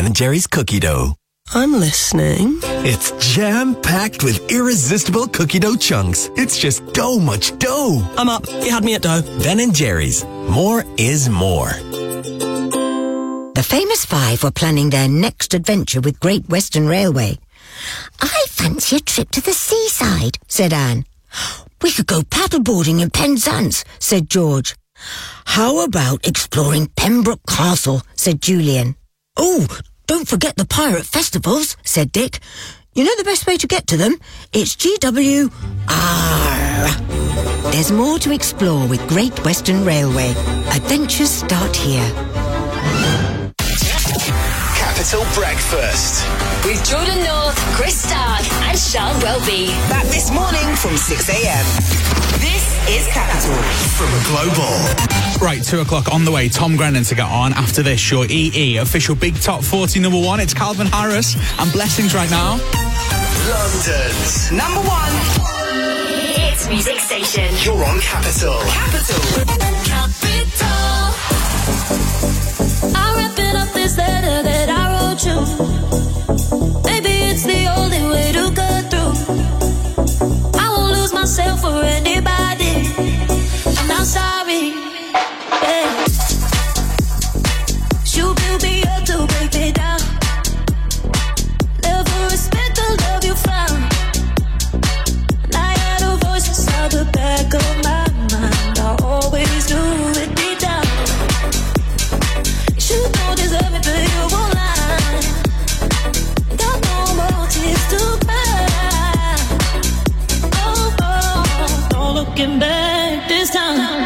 Ben & Jerry's cookie dough. I'm listening. It's jam-packed with irresistible cookie dough chunks. It's just much dough. I'm up. You had me at dough. Ben & Jerry's. More is more. The Famous Five were planning their next adventure with Great Western Railway. I fancy a trip to the seaside, said Anne. We could go paddleboarding in Penzance, said George. How about exploring Pembroke Castle, said Julian. Oh, don't forget the pirate festivals, said Dick. You know the best way to get to them? It's GWR. There's more to explore with Great Western Railway. Adventures start here. Capital Breakfast with Jordan North, Chris Stark and Sean Welby. Back this morning from 6 a.m. This is Capital from Global. Right, 2 o'clock on the way. Tom Grennan to get on. After this, your EE official Big Top 40 number one. It's Calvin Harris and Blessings right now. London's number one hits music station. You're on Capital. Capital. I'm wrapping up this letter that I wrote you. Maybe it's the only way to go through. I won't lose myself for anybody. I'm not sorry. Yeah. You build me up to break me down. Never respect the love you found. And I had a voice inside the back of my mind. I always knew it deep down. You don't deserve it, but you won't lie. Got no more tears to cry. Oh, no looking back this time.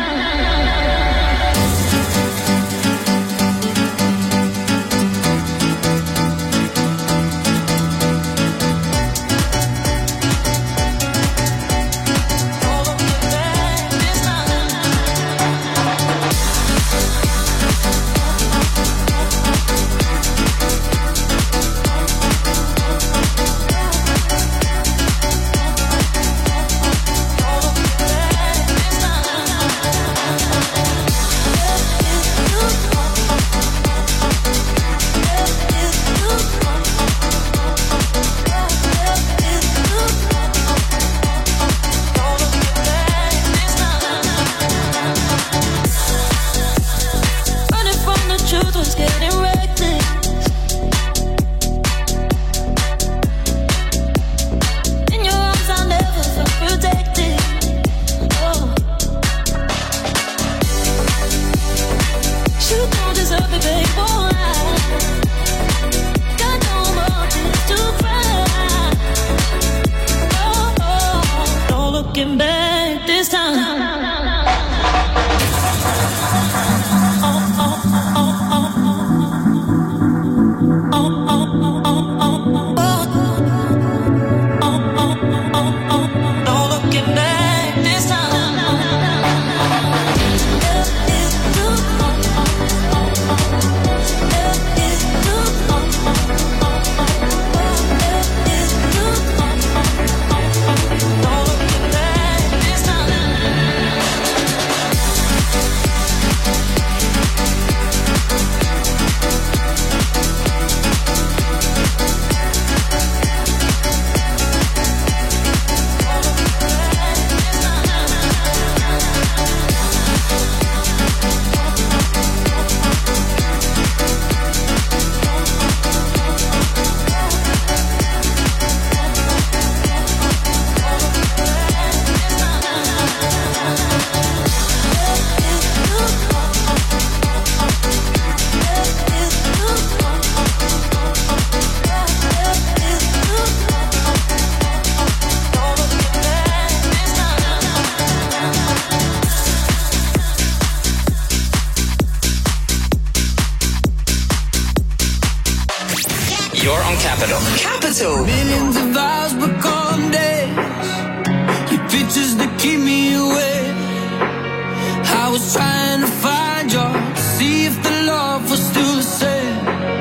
Millions of hours become days. Your pictures that keep me awake. I was trying to find you, see if the love was still the same.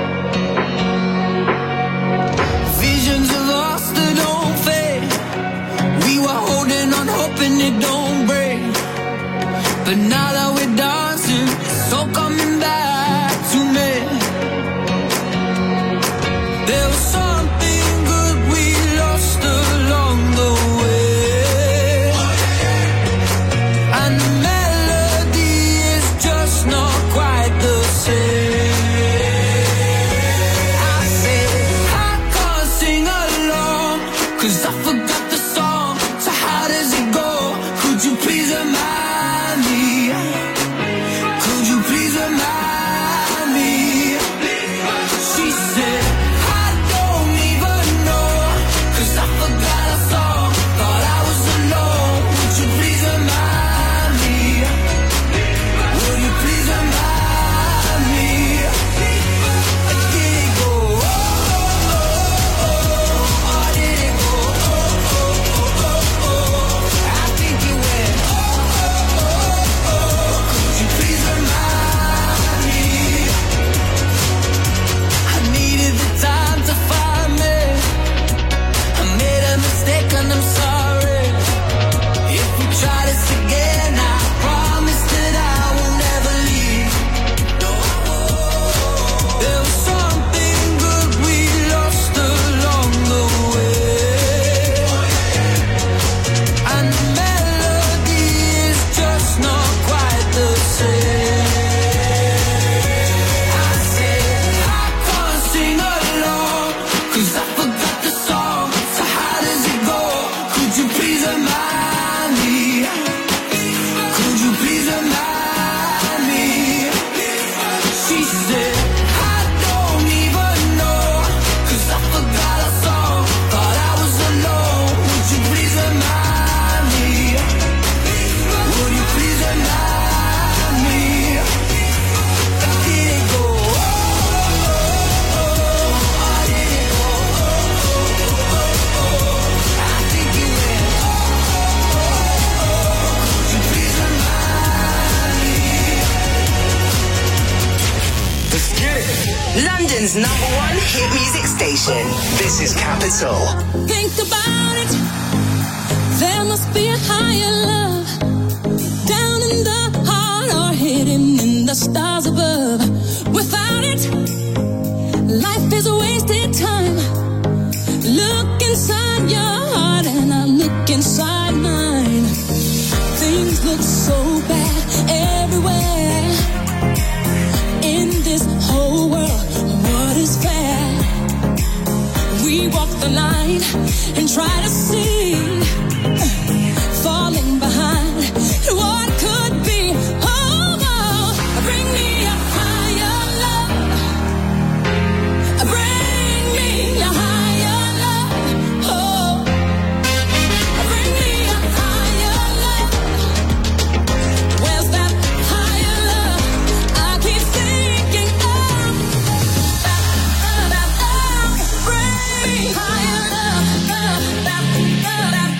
Visions of us that don't fade. We were holding on, hoping it don't break. But now that we're dancing, it's all coming back to me. London's #1 hit music station. This is Capital. Think about it. There must be a higher love down in the heart or hidden in the stars above. Without it, life is a wasted time. Look inside your heart and I look inside mine. Things look so bad everywhere in this whole world. What is fair? We walk the line and try to see, falling behind what could be. Oh, oh, bring me a higher love. Bring me a higher love. Oh, bring me a higher love. Where's that higher love? I keep thinking of bring me higher love.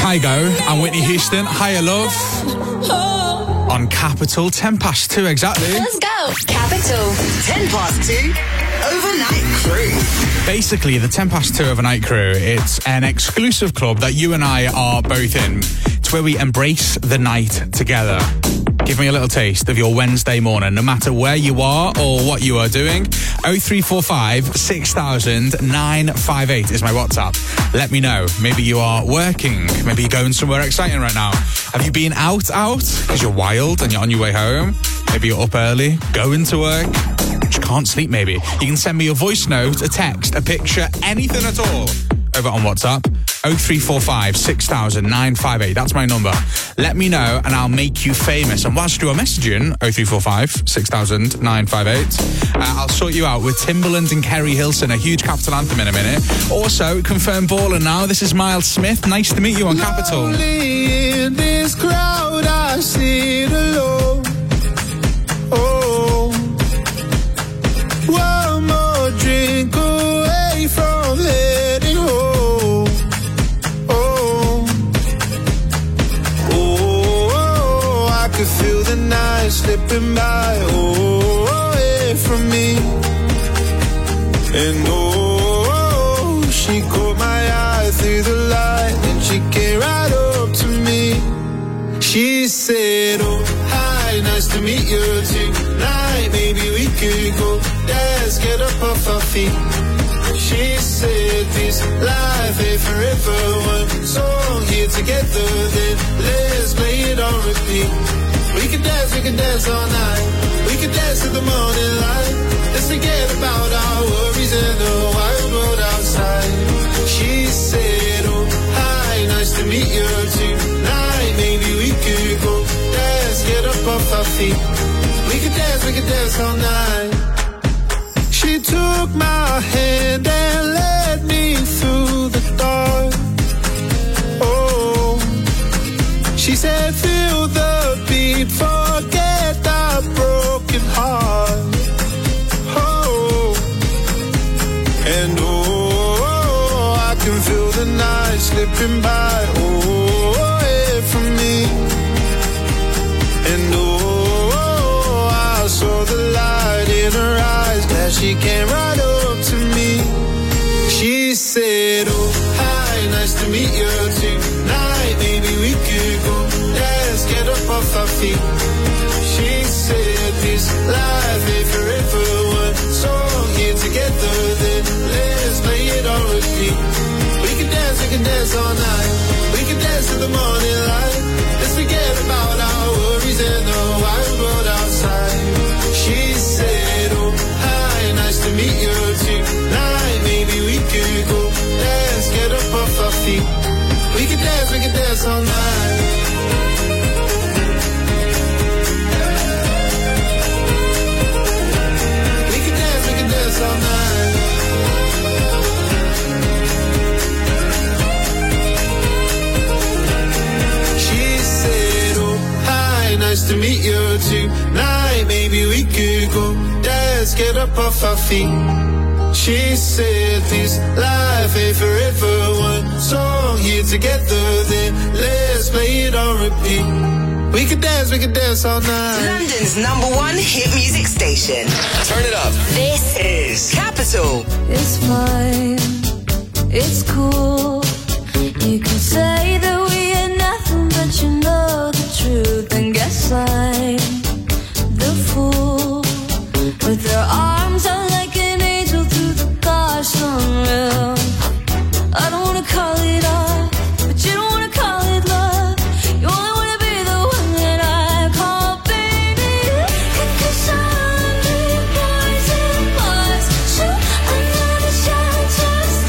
Kygo and Whitney Houston, Higher Love. On Capital, 2:10 exactly. Let's go. Capital. 2:10, Overnight Crew. Basically, the 2:10 Overnight Crew, it's an exclusive club that you and I are both in. It's where we embrace the night together. Give me a little taste of your Wednesday morning, no matter where you are or what you are doing. 0345 6000 958 is my WhatsApp. Let me know. Maybe you are working. Maybe you're going somewhere exciting right now. Have you been out? Because you're wild and you're on your way home. Maybe you're up early, going to work. You can't sleep maybe. You can send me a voice note, a text, a picture, anything at all over on WhatsApp. 0345 6000 958. That's my number. Let me know and I'll make you famous. And whilst you are messaging 0345 6000 958, I'll sort you out with Timbaland and Kerry Hilson, a huge Capital anthem in a minute. Also, confirmed baller now. This is Miles Smith. Nice to meet you on Capital. Lonely in this crowd, I sit alone. Oh, one more drink away from heading home. I could feel the night slipping by, away from me. And she caught my eye through the light, and she came right up to me. She said, oh, hi, nice to meet you tonight. Maybe we could go dance, get up off our feet. She said this life ain't forever, one song here together, then let's play it on repeat. We can dance all night. We can dance till the morning light. Let's forget about our worries and the wild world outside. She said, oh, hi, nice to meet you tonight. Maybe we could go dance, get up off our feet. We can dance all night. She took my hand and led me through the dark. Oh, she said, feel the beat, forget that broken heart. Oh, and I can feel the night slipping by, away from me. And I saw the light in her eyes, glad she came right up to me. She said, oh, hi, nice to meet you tonight. Maybe we could go dance, get up off our feet. She said this life ain't forever, one song here together, then let's play it on repeat. We can dance all night. We can dance till the morning light. Let's forget about our worries and the wild world outside. She said, oh, hi, nice to meet you tonight. Maybe we could go dance, get up off our feet. We can dance all night. We can dance all night. She said, oh, hi, nice to meet you tonight. Maybe we could go dance, get up off our feet. She said this life ain't forever, one song here together, then let's play it on repeat. We can dance all night. London's #1 hit music station. Turn it up. This is Capital. It's fine, it's cool. You can say that we ain't nothing, but you know the truth. And guess I'm the fool with their arms out like an angel through the gosh unreal. I don't wanna call it art, but you don't wanna call it love. You only wanna be the one that I call baby. Cause I'm the boys and boys, shoot another shot just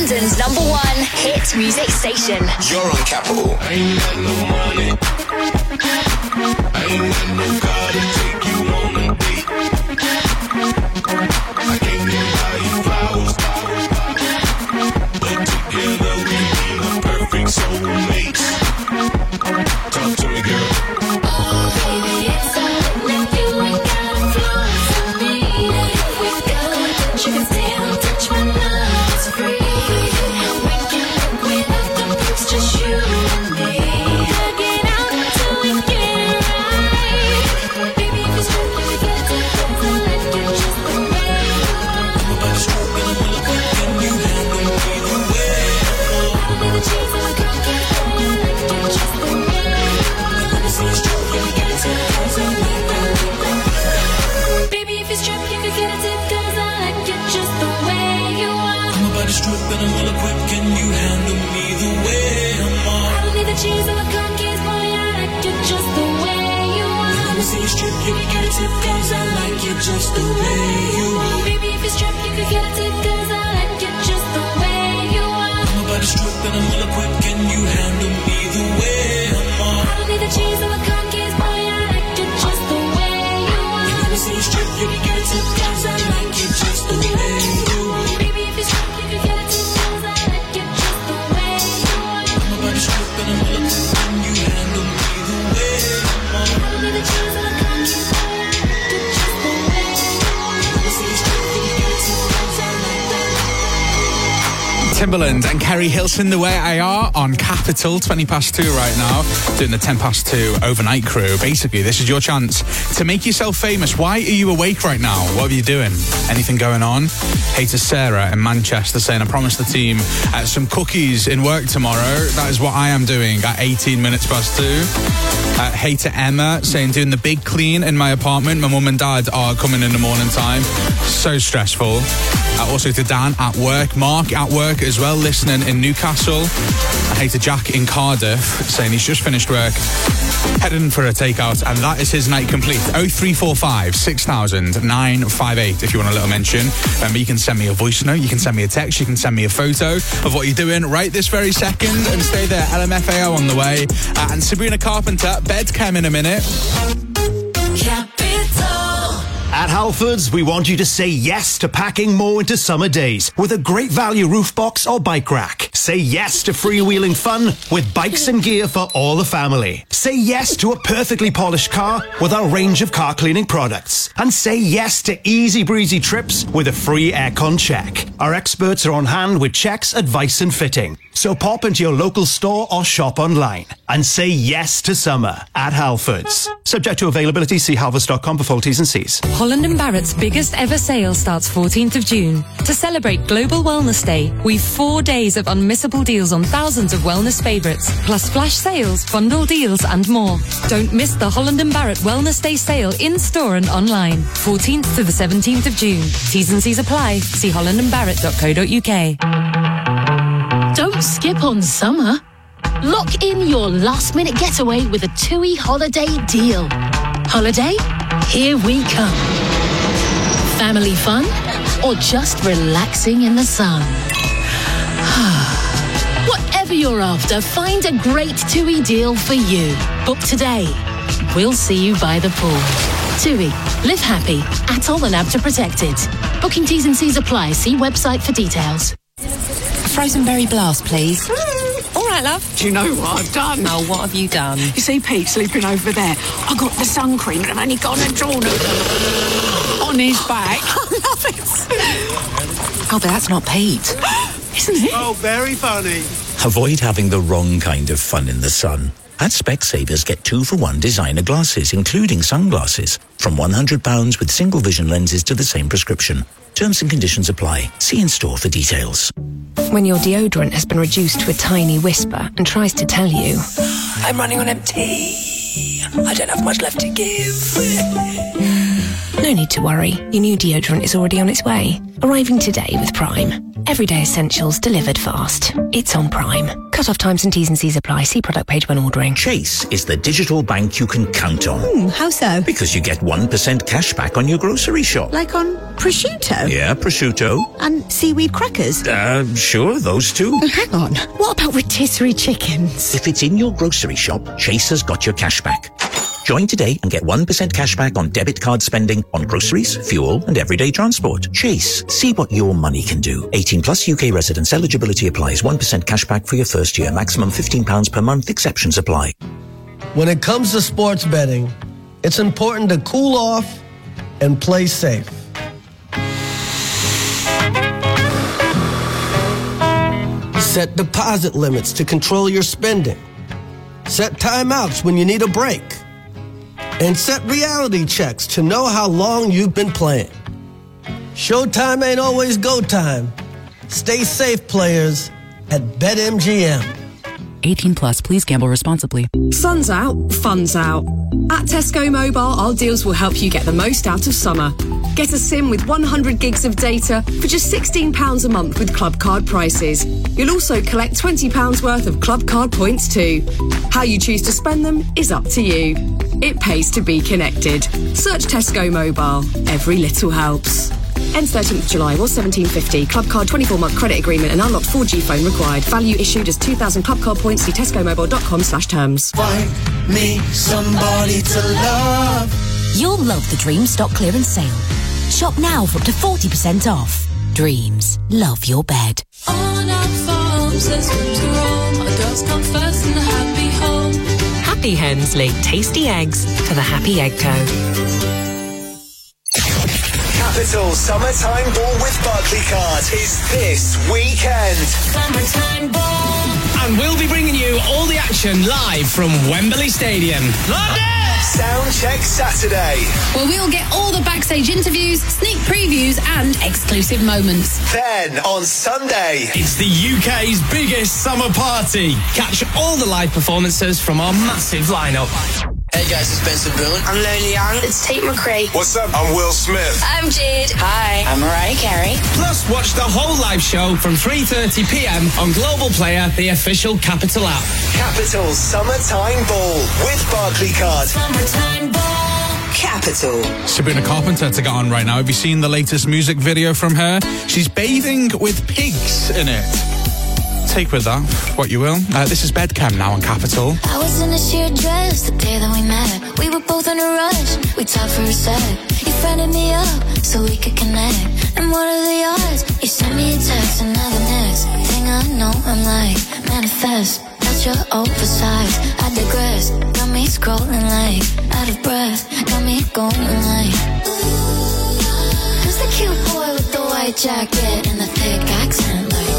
London's #1 hit music station. You're on Capital. I ain't got no money. I ain't got no car to take you on a date. I can't even buy you flowers. But together we be the perfect soulmates. Talk to me, girl. Oh, baby, it's all with you. We got flaws to me. If we go, but you can still touch my love. It's free. We can live without the books, just you and me. Work it out till we get it right. Baby, if it's true, we get to go. I'll let you just the way you are. I'm about to stroke and I'm gonna quick and you handle me the way. I'll be the cheese on the cookie. I'll let you just the way you are. Let me see you stroke and you get it till it comes out like that. Baby, if it's true, you could get a tip, 'cause I like you just the way you are. I'm about to strip and I'm gonna quick and you handle me the way I'm on. I don't need the cheese or the cookies, boy, I like you just the way you are. Let me see you strip, you can get a tip, 'cause I like you just the way you are. Baby, if it's true, you could get a tip, 'cause I like you just the way you are. I'm about to strip and I'm gonna quick and you handle me the way I'm on. I don't need the cheese or the cookies, boy, I like you just the way you are. Let me see you strip, you can get a tip, 'cause I like you just the way you are. Baby, if it's true, you could get a tip, 'cause I like you just the way you are. I'm about to strip and I'm gonna quick and you handle me the way I'm on. I don't need the cheese or the cookies, boy, I like you just the way you are. Let me see you strip, you can get a tip, 'cause I like that. Timberland and Kerry Hilson, The Way I Are, on Capital, 2:20 right now, doing the 2:10 overnight crew. Basically, this is your chance to make yourself famous. Why are you awake right now? What are you doing? Anything going on? Hey to Sarah in Manchester saying, I promised the team some cookies in work tomorrow. That is what I am doing at 18 minutes past 2. Hey to Emma saying, doing the big clean in my apartment. My mum and dad are coming in the morning time. So stressful. Also to Dan at work. Mark at work as well, listening in Newcastle. Hey to Jack in Cardiff saying he's just finished work, heading for a takeout, and that is his night complete. 0345 6000 958 if you want a little mention. Remember, you can send me a voice note, you can send me a text, you can send me a photo of what you're doing right this very second, and stay there. LMFAO on the way. And Sabrina Carpenter, Bedchem in a minute. At Halfords, we want you to say yes to packing more into summer days with a great value roof box or bike rack. Say yes to freewheeling fun with bikes and gear for all the family. Say yes to a perfectly polished car with our range of car cleaning products. And say yes to easy breezy trips with a free aircon check. Our experts are on hand with checks, advice and fitting. So pop into your local store or shop online and say yes to summer at Halfords. Subject to availability, see halfords.com for full T's and C's. Holland & Barrett's biggest ever sale starts 14th of June. To celebrate Global Wellness Day, we've 4 days of unmissable deals on thousands of wellness favourites, plus flash sales, bundle deals and more. Don't miss the Holland & Barrett Wellness Day sale in-store and online. 14th to the 17th of June. T's and C's apply. See hollandandbarrett.co.uk. Don't skip on summer. Lock in your last-minute getaway with a TUI holiday deal. Holiday? Here we come. Family fun? Or just relaxing in the sun? Whatever you're after, find a great TUI deal for you. Book today. We'll see you by the pool. TUI. Live happy. Atoll and ABTA protected. Booking T's and C's apply. See website for details. Frozen berry blast, please. All right, love. Do you know what I've done? Oh, what have you done? You see Pete sleeping over there? I got the sun cream and I've only gone and drawn it on his back. I love it. Oh, but that's not Pete. Isn't it? Oh, very funny. Avoid having the wrong kind of fun in the sun. At Specsavers, get 2-for-1 designer glasses, including sunglasses, from £100 with single vision lenses to the same prescription. Terms and conditions apply. See in store for details. When your deodorant has been reduced to a tiny whisper and tries to tell you, I'm running on empty. I don't have much left to give. No need to worry. Your new deodorant is already on its way. Arriving today with Prime. Everyday essentials delivered fast. It's on Prime. Cut-off times and T's and C's apply. See product page when ordering. Chase is the digital bank you can count on. How so? Because you get 1% cash back on your grocery shop. Like on prosciutto? Yeah, prosciutto. And seaweed crackers? Sure, those two. Hang on. What about rotisserie chickens? If it's in your grocery shop, Chase has got your cash back. Join today and get 1% cash back on debit card spending on groceries, fuel and everyday transport. Chase. See what your money can do. 18 plus UK residents. Eligibility applies. 1% cash back for your first year. Maximum £15 per month. Exceptions apply. When it comes to sports betting, it's important to cool off and play safe. Set deposit limits to control your spending. Set timeouts when you need a break. And set reality checks to know how long you've been playing. Showtime ain't always go time. Stay safe, players, at BetMGM. 18 plus, please gamble responsibly. Sun's out, fun's out. At Tesco Mobile, our deals will help you get the most out of summer. Get a SIM with 100 gigs of data for just £16 a month with Club Card prices. You'll also collect £20 worth of Club Card points too. How you choose to spend them is up to you. It pays to be connected. Search Tesco Mobile. Every little helps. Ends 13th of July, was $17.50. Club Card 24-month credit agreement and unlocked 4G phone required. Value issued as 2,000 Club Card points. See tescomobile.com/terms. Find me somebody to love. You'll love the Dreams stock clearance sale. Shop now for up to 40% off. Dreams. Love your bed. On our farms, there's room to roam. Our girls come first in the happy home. Happy hens lay tasty eggs for the Happy Egg Co. Capital Summertime Ball with Barclaycard is this weekend. Summertime Ball. And we'll be bringing you all the action live from Wembley Stadium. London! Sound Check Saturday. Where we'll get all the backstage interviews, sneak previews and exclusive moments. Then on Sunday, it's the UK's biggest summer party. Catch all the live performances from our massive lineup. Hey guys, it's Benson Boone. I'm Lily Young. It's Tate McRae. What's up? I'm Will Smith. I'm Jade. Hi, I'm Mariah Carey. Plus, watch the whole live show from 3:30 p.m. on Global Player, the official Capital app. Capital Summertime Ball with Barclaycard. Summertime Ball. Capital. Sabrina Carpenter to get on right now. Have you seen the latest music video from her? She's bathing with pigs in it. Take with that what you will. This is Bedcam now on Capital. I was in a sheer dress the day that we met. We were both in a rush. We talked for a sec. You friended me up so we could connect. And what are the odds? You sent me a text and now the next thing I know I'm like manifest. That's your oversized. I digress. Got me scrolling like out of breath. Got me going like who's the cute boy with the white jacket and the thick accent? Like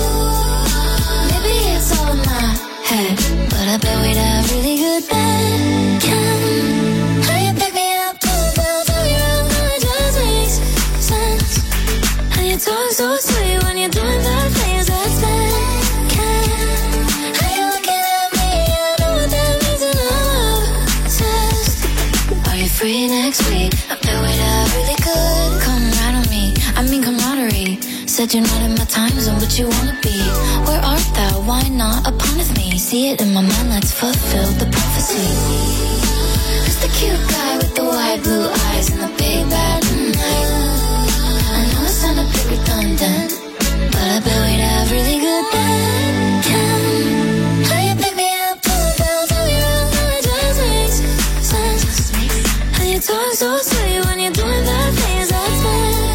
it's all in my head, but I bet we'd have really good Bedcam. How you pick me up, pull me around, how it just makes sense. And you talk so sweet when you're doing that things that's Bedcam. How you looking at me, I know what that means and I'm obsessed. Are you free next week? I bet we'd have really good. Come right on me, I mean camaraderie. Said you're not in my time zone, but you wanna be. Where art thou? Why not upon me? See it in my mind, let's fulfill the prophecy. Who's the cute guy with the wide blue eyes and the big bad night? I know it sounded a bit redundant, but I bet we'd have really good Bedcam. How you pick me up, pull me down, turn me around, how it just makes sense. And you talk so sweet when you're doing that things that's Bedcam.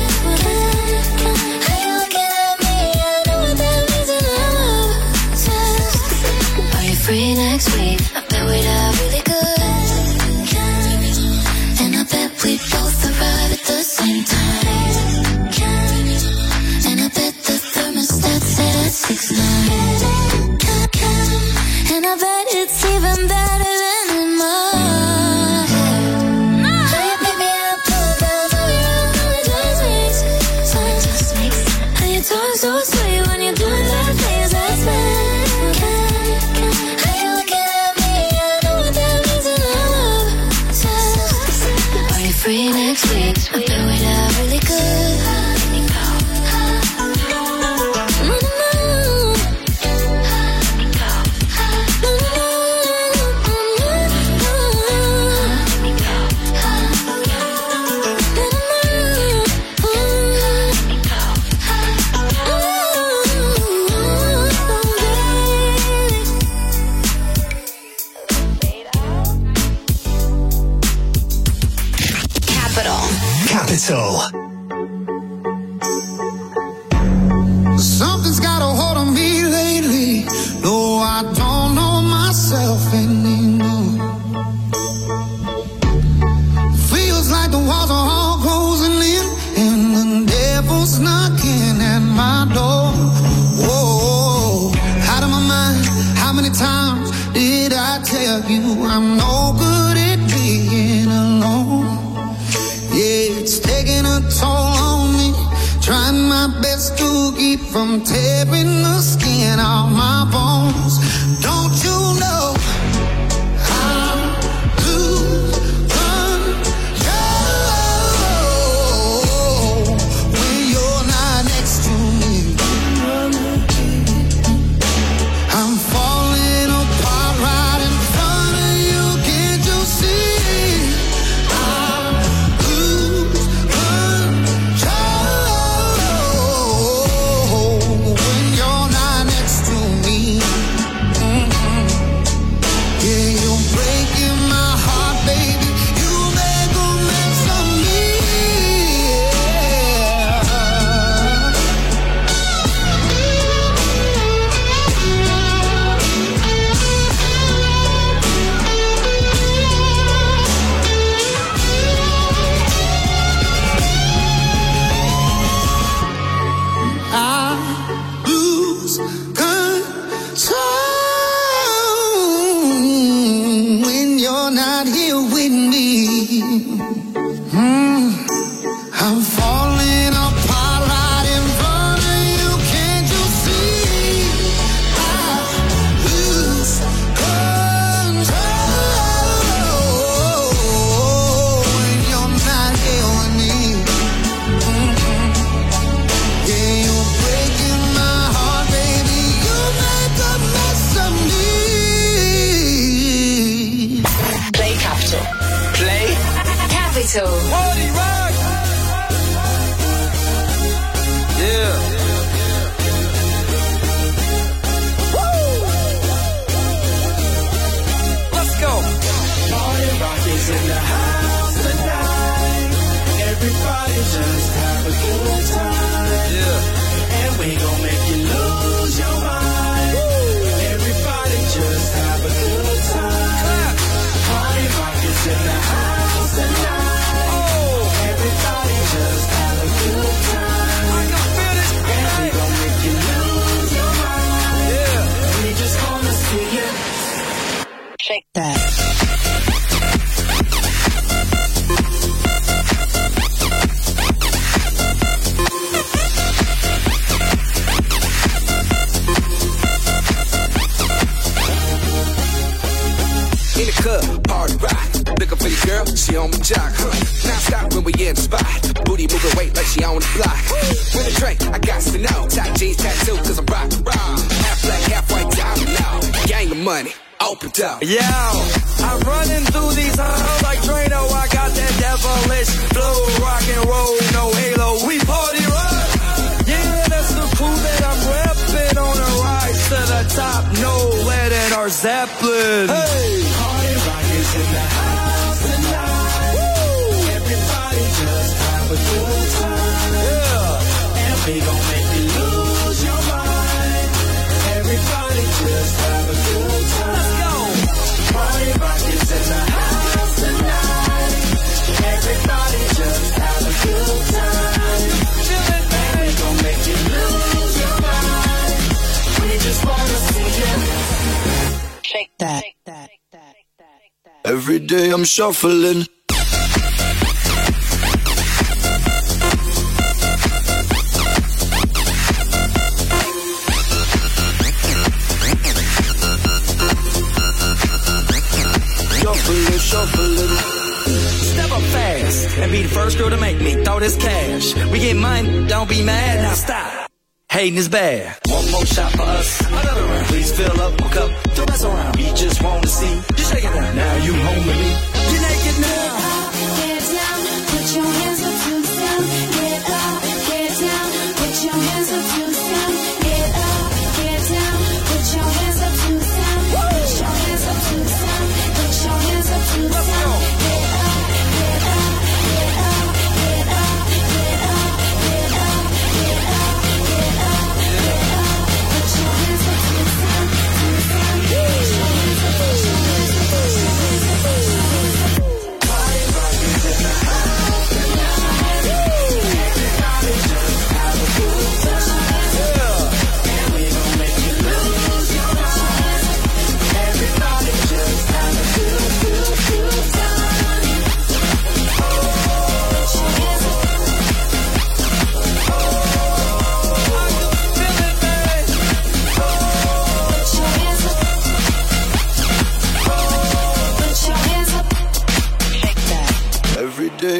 Free next week, I bet we'd have really good. And I bet we both arrive at the same time. And I bet the thermostat set at 6'9". And I bet it's even better than in my head. How you pick me up, pull me down, turn me around, how it just makes sense. And you talk so sweet when you're doing that things that's bad. Are you free next week? I Capital. Something's got a hold on me lately, though I don't know myself anymore. Feels like the walls are all closing in, and the devil's knocking at my door. Whoa, out of my mind, how many times did I tell you I'm no good at being alone? Yeah, it's taking a toll on me, trying my best to keep from tearing the skin off my bones. Don't you know I'm lose control when you're not next to me? I'm falling apart right in front of you. Can't you see? I lose control when you're not next to me. Yeah, you're breaking my heart, baby. You make a mess of me. I lose control when you're not here with me. I'm falling apart right in front of you. Can't you see? I lose control when you're not here with me. Yeah, you're breaking my heart, baby. You make a mess of me. Play Capital. Play Capital. Party rock! Yeah. Let's go. Party rock is in the house tonight. Everybody just have a good time. Yeah. And we gon' make you lose your mind. Everybody just have a good time. Party rock is in the house tonight. Oh. Everybody just have a good time. I can feel it. And we gon' make you lose your mind. Yeah. We just wanna see you Shake that. In the club, party rock. Looking for your girl, she on my jock. Now stop when we in the spot. Booty moving weight like she on the block. With a drink, I got to know. Top jeans tattoo, cause I'm rock. Half black, half white, diamond now. Gang of money, open up. Yo, I'm running through these halls like Drano. I got that devilish flow, rock and roll, no halo. We party rock. Yeah, that's the crew that I'm repping on a rise to the top. No lead in our Zeppelin. Hey, Party rock is in the house tonight. Everybody just have a good time. yeah. And we gon' make you lose your mind. Everybody just have a good time. Let's go. Party rock is in the house tonight. Everybody just have a good time. And we gon' make you lose your mind. We just wanna see you Shake that. Every day I'm shuffling. Shuffling. Step up fast and be the first girl to make me throw this cash. We get money, don't be mad, now stop. Hating is bad. One more shot for us, another round. Please fill up my cup, don't mess around. We just wanna see you shake it down. Now you home with me. You're naked now. Get down, put your hands up to the sound. Get up, get down, put your hands up to the sound. Get up, get down, put your hands up to the sound. Put your hands up to the sound. Put your hands up to the sound. Get up, get up, get up, get up.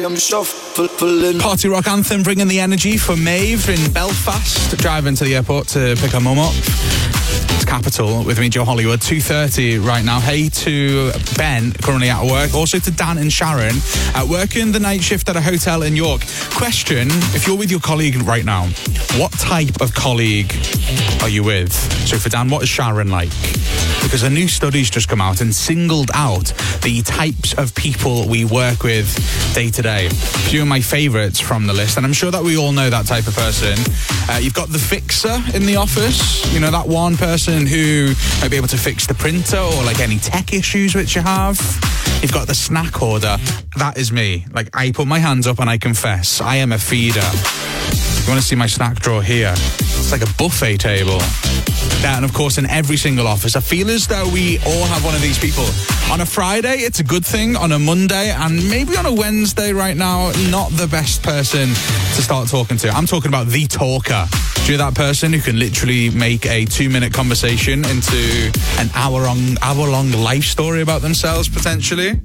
I'm shuffling. Party rock anthem bringing the energy for Maeve in Belfast, driving to the airport to pick her mum up. It's Capital with me, Joe Hollywood, 2:30 right now. Hey to Ben, currently at work. Also to Dan and Sharon, working the night shift at a hotel in York. Question, if you're with your colleague right now, what type of colleague are you with? So for Dan, what is Sharon like? Because a new study's just come out and singled out the types of people we work with day to day. A few of my favourites from the list, and I'm sure that we all know that type of person. You've got the fixer in the office, you know, that one person who might be able to fix the printer or like any tech issues which you have. You've got the snack order. That is me. Like, I put my hands up and I confess, I am a feeder. You want to see my snack drawer here? It's like a buffet table. Yeah, and of course in every single office, I feel as though we all have one of these people. On a Friday, it's a good thing. On a Monday, and maybe on a Wednesday right now, not the best person to start talking to. I'm talking about the talker. Do you know that person who can literally make a 2-minute conversation into an hour-long life story about themselves, potentially?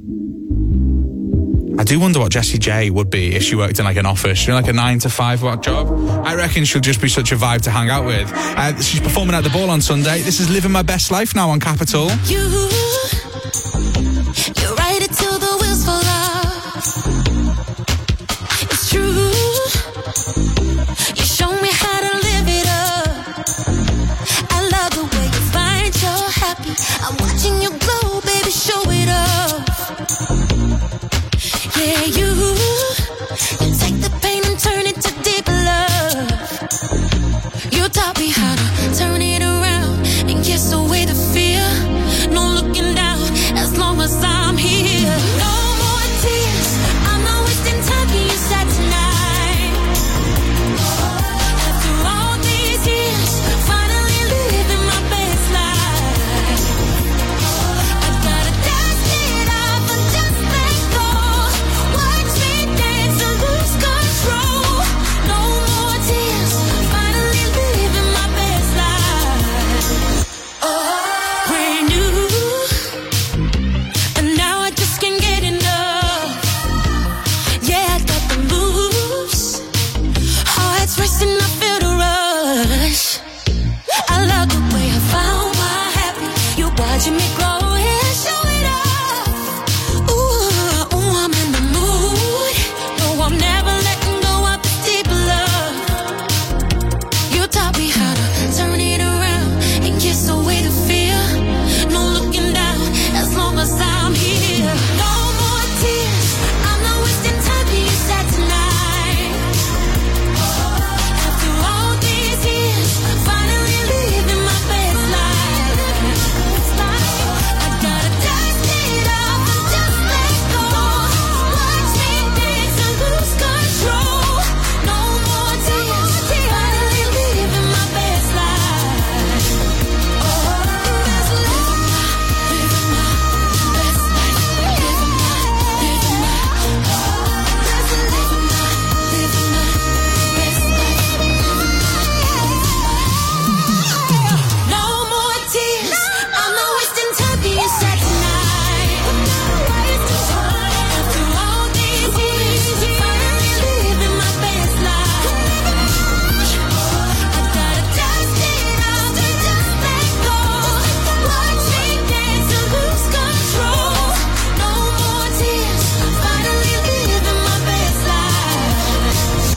I do wonder what Jessie J would be if she worked in like an office, you know, like a 9-to-5 work job. I reckon she'll just be such a vibe to hang out with. She's performing at the Ball on Sunday. This is Living My Best Life now on Capital. You ride it till the wheels fall off. It's true. You show me how to live it up. I love the way you find you're happy. I'm watching you glow, baby, show it off. Yeah, you take the pain and turn it to deep love. You taught me how to turn it around and kiss away the fear. No looking down as long as I'm here. No more tears, I'm not wasting time, can you sad tonight? After all these years, finally living my best life. I gotta dust it off and just let go. Watch me dance and lose control. No more tears, finally living my best life. Brand new, and now I just can't get enough. Yeah, I got the moves. Heart's racing, I feel the rush. I love the way I found my happy. You watching me grow, yeah, show it off. Ooh, I'm in the mood. No, I'm never letting go of this deep love. You taught me how to turn it around and kiss away the fear. No looking down as long as I'm here. No more tears, I'm not wasting time, can you sad tonight? After all these years, finally living my best life. I gotta dust it off and just let go. Watch me dance and lose control. No more tears, finally living my best life. Best life, living my best life, living my best life. No more tears, I'm not wasting time, can you sad tonight? After all these years, finally living my best life. I gotta dust it off and just let go. Watch me dance and lose control. No more tears, finally living my best life.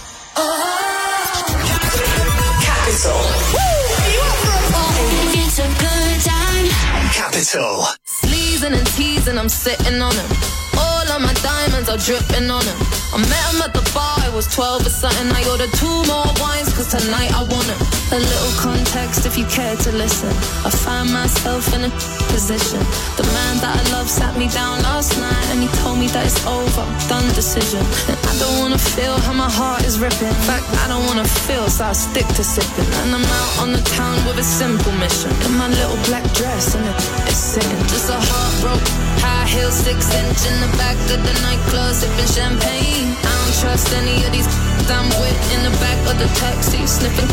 Capital. It's a good time. Capital. Sleazing and teasing, I'm sitting on him. All of my diamonds are dripping on him. I met him at the bar, I was 12 or something. I ordered 2 more wines, cause tonight I want him. A little context if you care to listen. I find myself in a position. The man that I love sat me down last night and he told me that it's over, done decision. And I don't wanna feel how my heart is ripping. In fact, I don't wanna feel, so I stick to sipping. And I'm out on the town with a simple mission. In my little black dress and it's sitting. Just a heartbroken high heel 6-inch in the back of the nightclub sipping champagne. I don't trust any of these I'm with in the back of the taxi sniffing.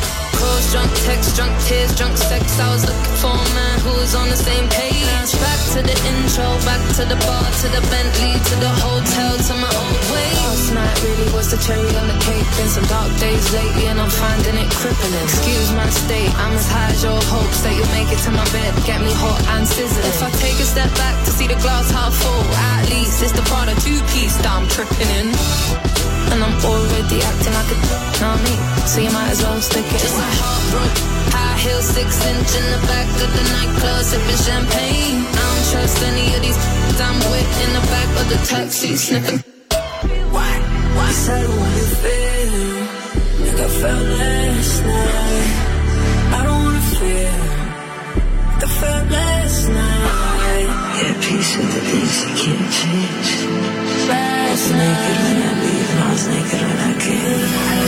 Calls, drunk text, drunk tears, drunk sex. I was looking for a man who was on the same page. Flashbacks to the intro, back to the bar, to the Bentley, to the hotel, to my own way. Last night really was the cherry on the cake. Been some dark days lately and I'm finding it crippling. Excuse my state, I'm as high as your hopes that you'll make it to my bed, get me hot and sizzling. If I take a step back to see the glass half full, at least it's the Prada two-piece that I'm tripping in. And I'm already acting like a know me, so you might as well stick it. Just a heartbroken, high heel, 6-inch in the back of the nightclub, sipping champagne. I don't trust any of these I'm with in the back of the taxi, sniffing. What? Said what it feel like I felt last night. I don't wanna feel like I felt last night. Yeah, piece of the things you can't change. Last night, naked when I leave, and I was naked when I came.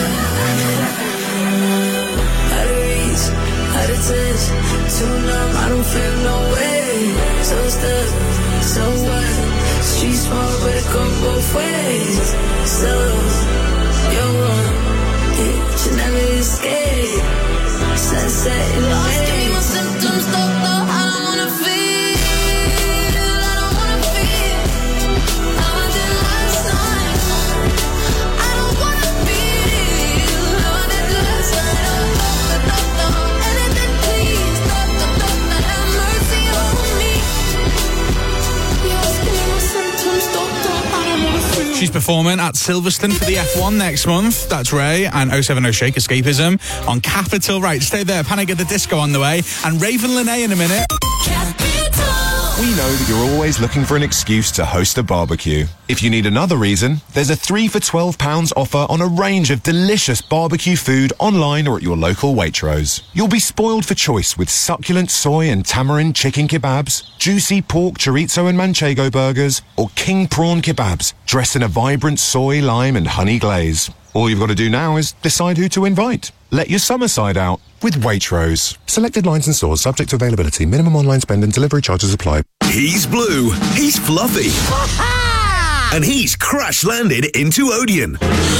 Out of reach, out of touch, too numb, I don't feel no way. So stuck, so what? Street smart, but it go both ways. So, you're wrong, yeah, you never escape. Sunset in the Lost in my symptoms, don't know how I wanna feel. I don't wanna feel how I did last night. I don't wanna feel how I did last night. Anything please, have mercy on me. You're asking me my symptoms, doctor, I don't wanna feel. She's performing at Silverstone for the F1 next month. That's Ray and 070 Shake Escapism on Capital. Right, stay there. Panic at the Disco on the way. And Raven Lene in a minute. We know that you're always looking for an excuse to host a barbecue. If you need another reason, there's a 3 for £12 offer on a range of delicious barbecue food online or at your local Waitrose. You'll be spoiled for choice with succulent soy and tamarind chicken kebabs, juicy pork chorizo and manchego burgers, or king prawn kebabs dressed in a vibrant soy, lime and honey glaze. All you've got to do now is decide who to invite. Let your summer side out with Waitrose. Selected lines and stores subject to availability. Minimum online spend and delivery charges apply. He's blue, he's fluffy, and he's crash-landed into Odeon.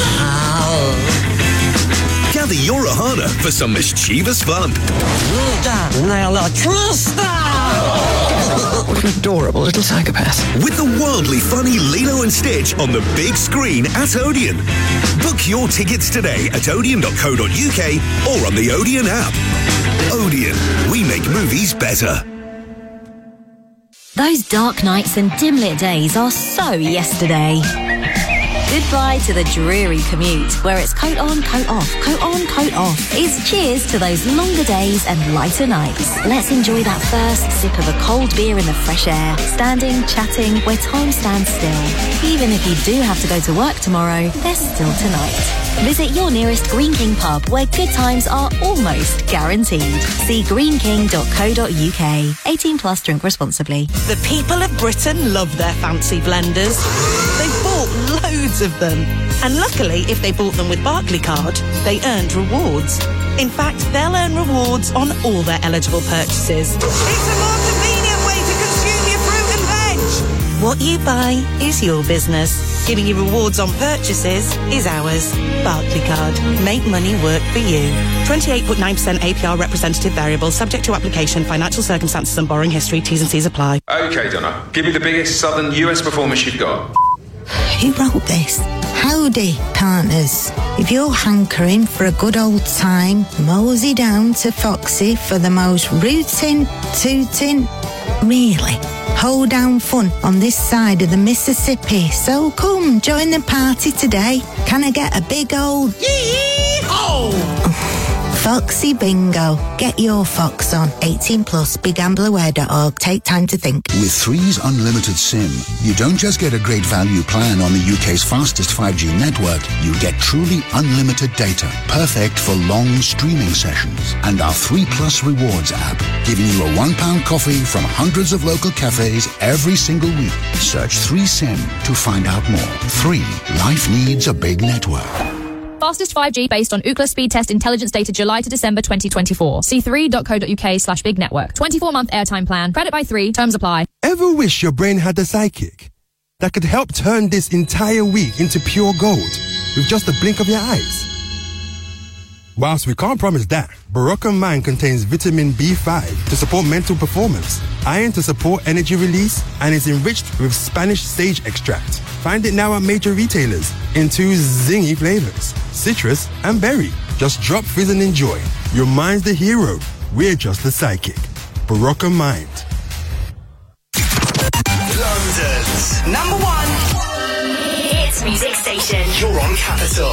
Gather your Ohana for some mischievous fun. What an adorable little psychopath. With the wildly funny Lilo and Stitch on the big screen at Odeon. Book your tickets today at odeon.co.uk or on the Odeon app. Odeon, we make movies better. Those dark nights and dim-lit days are so yesterday. Goodbye to the dreary commute, where it's coat on, coat off, coat on, coat off. It's cheers to those longer days and lighter nights. Let's enjoy that first sip of a cold beer in the fresh air, standing, chatting, where time stands still. Even if you do have to go to work tomorrow, there's still tonight. Visit your nearest Green King pub, where good times are almost guaranteed. See greenking.co.uk. 18 plus, drink responsibly. The people of Britain love their fancy blenders. They've bought loads of them. And luckily, if they bought them with Barclaycard, they earned rewards. In fact, they'll earn rewards on all their eligible purchases. It's a more convenient way to consume your fruit and veg. What you buy is your business. Giving you rewards on purchases is ours. Barclaycard. Make money work for you. 28.9% APR representative variable, subject to application, financial circumstances and borrowing history. T's and C's apply. Okay, Donna. Give me the biggest southern US performance you've got. Who wrote this? Howdy, partners. If you're hankering for a good old time, mosey down to Foxy for the most rootin', tootin', really hoedown fun on this side of the Mississippi. So come, join the party today. Can I get a big old Foxy Bingo? Get your fox on. 18 plus, begambleaware.org. Take time to think. With Three's Unlimited SIM, you don't just get a great value plan on the UK's fastest 5G network, you get truly unlimited data, perfect for long streaming sessions. And our 3 Plus Rewards app, giving you a £1 coffee from hundreds of local cafes every single week. Search 3SIM to find out more. 3. Life needs a big network. Fastest 5G based on Ookla speed test intelligence data July to December 2024. See 3.co.uk/big network. 24-month airtime plan. Credit by 3. Terms apply. Ever wish your brain had a sidekick that could help turn this entire week into pure gold with just a blink of your eyes? Whilst we can't promise that, Barocca Mind contains vitamin B5 to support mental performance, iron to support energy release, and is enriched with Spanish sage extract. Find it now at major retailers in 2 zingy flavors, citrus and berry. Just drop, fizz and enjoy. Your mind's the hero. We're just the sidekick. Barocca Mind. London's number 1 hits music station. You're on Capital.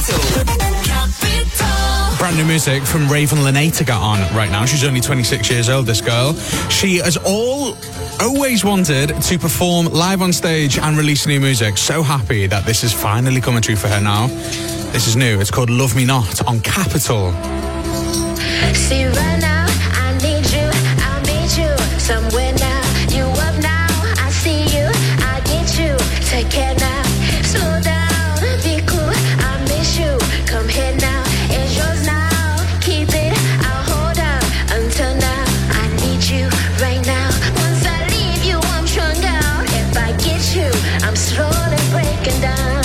Brand new music from Raven Lenae to get on right now. She's only 26 years old, this girl. She has always wanted to perform live on stage and release new music. So happy that this is finally coming true for her now. This is new. It's called Love Me Not on Capital. See right now, I need you, I'll meet you somewhere now. You up now, I see you, I get you. Take care now, slow down, be cool, I miss you. Come here now, it's yours now. Keep it, I'll hold out until now. I need you right now. Once I leave you, I'm strung out. If I get you, I'm slowly breaking down.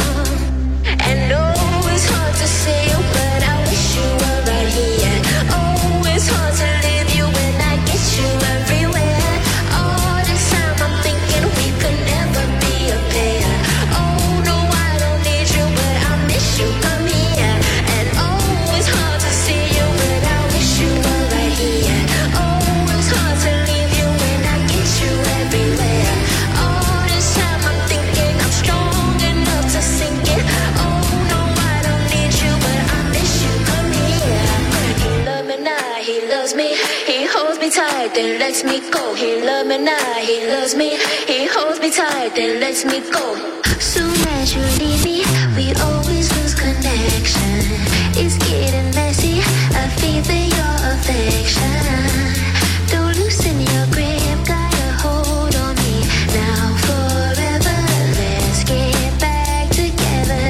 And no, it's hard to say, but I wish you were right here. Oh, it's hard to leave you when I get you everywhere. All this time I'm thinking we could never be a pair. Oh, no, I don't need you, but I miss you. Come here. And oh, it's hard to see you, but I wish you were right here. Oh, it's hard to leave you when I get you everywhere. All this time I'm thinking I'm strong enough to sink it. Oh, no, I don't need you, but I miss you. Come here. He love me now, he loves me. He holds me tight, then lets me go. He love me now, he loves me. He holds me tight, then lets me go. Soon as you leave me, we always lose connection. It's getting messy, I feel for your affection. Don't loosen your grip, got a hold on me now forever. Let's get back together.